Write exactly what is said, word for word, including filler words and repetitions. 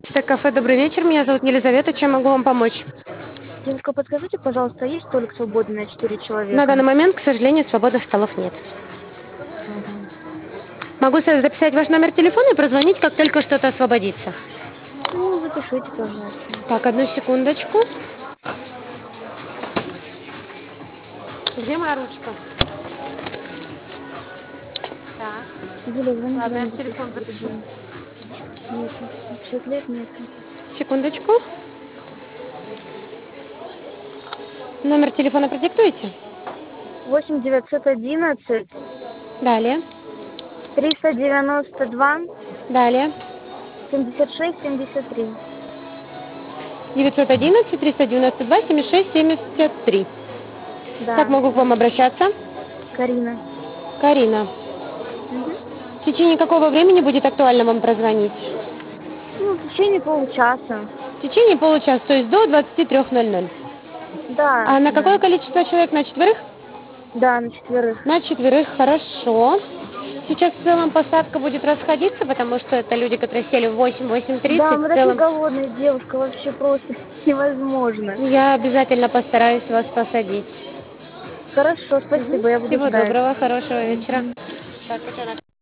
Это кафе «Добрый вечер». Меня зовут Елизавета. Чем могу вам помочь? Девушка, подскажите, пожалуйста, есть столик свободный на четыре На человека? данный момент, к сожалению, свободных столов нет. Ага. Могу с- записать ваш номер телефона и прозвонить, как только что-то освободится. Ну, запишите, пожалуйста. Так, одну секундочку. Где моя ручка? Так, Юля, звоните ладно, я вам в телефон запишите запишу. другую. Нету. пятьдесят лет нету. Секундочку. Номер телефона продиктуете? восемь девятьсот одиннадцать Далее. триста девяносто два Далее. семьдесят шесть семьдесят три. девятьсот одиннадцать триста девяносто два семьдесят шесть семьдесят три. Как Да, могу к вам обращаться? Карина. Карина. Мгм. В течение какого времени будет актуально вам прозвонить? Ну, в течение получаса. В течение получаса, то есть до двадцати трёх ноль-ноль. Да, А на да. какое количество человек? На четверых? Да, на четверых. На четверых, хорошо. Сейчас в целом поставка будет расходиться, потому что это люди, которые сели в восемь Да, тридцать. мы В такие целом голодные, девушка, вообще просто невозможно. я обязательно постараюсь вас посадить. Хорошо, Мгм. спасибо, я буду Всего ждать. доброго, хорошего вечера. Мгм. Так, котенок.